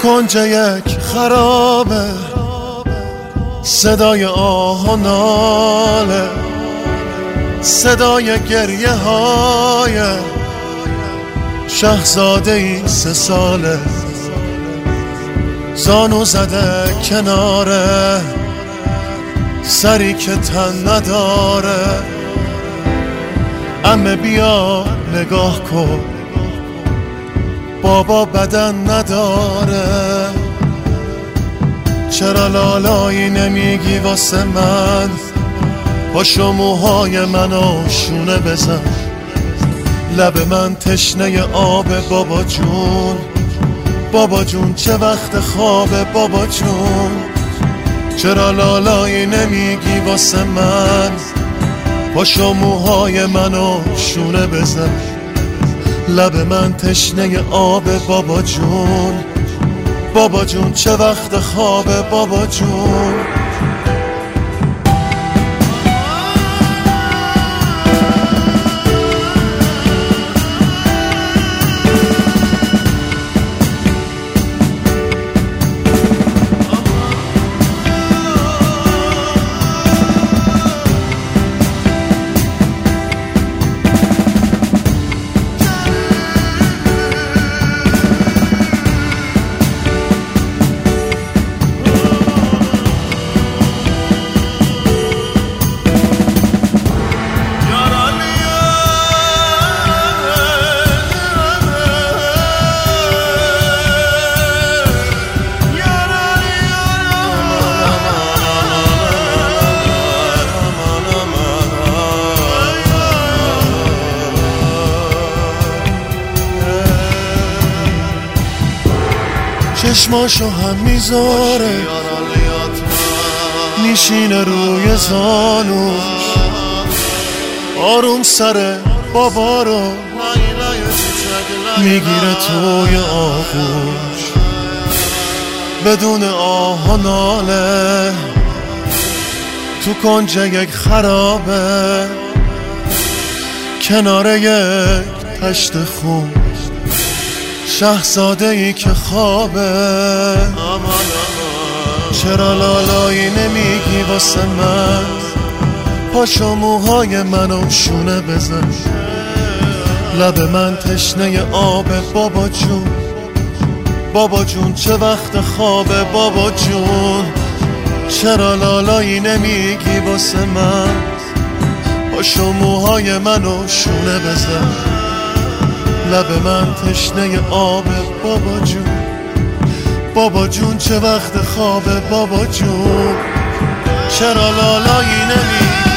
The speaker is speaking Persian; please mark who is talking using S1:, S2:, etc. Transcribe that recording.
S1: کنج یک خرابه، صدای آه و ناله، صدای گریه های شهزاده ای 3 ساله، زانو زده کناره سری که تن نداره. عمه بیا نگاه کن، بابا بدن نداره. چرا لالایی نمیگی واسه من؟ پاشو موهای منو شونه بزن. لب من تشنه آب بابا جون، بابا جون چه وقت خوابه بابا جون. چرا لالایی نمیگی واسه من؟ پاشو موهای منو شونه بزن. لب من تشنه آب بابا جون، بابا جون چه وقت خوابه بابا جون. چشماشو هم میذاره میشینه روی زانوش، آروم سر بابا رو میگیره توی آغوش. بدون آه و ناله تو کنج یک خرابه، کنار یک تشت خون شهزاده ای که خوابه. چرا لالایی نمیگی واسه من؟ پاشو موهای منو شونه بزن. لب من تشنه آب بابا جون، بابا جون چه وقت خوابه بابا جون. چرا لالایی نمیگی واسه من؟ پاشو موهای منو شونه بزن. لب من تشنه آب بابا جون، بابا جون چه وقت خوابه بابا جون. چرا لالایی نمیگی